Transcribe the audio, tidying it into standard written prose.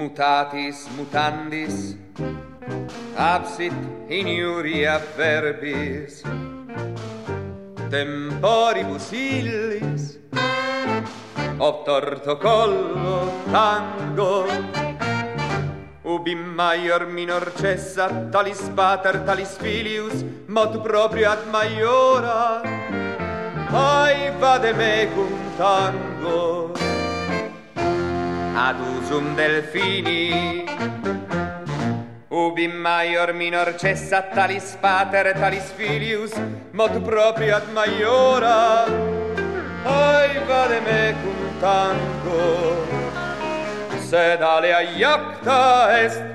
mutatis mutandis, absit in iuria verbis, temporibus illis, obtorto collo tango, ubi maior minor cessa, talis pater, talis filius, motu proprio ad maiora, ai vade mecum tango, ad usum delfini, ubi maior minor cessa, talis pater, talis filius, motu proprio ad maiora, ai vade mecum tango, sed alea iacta est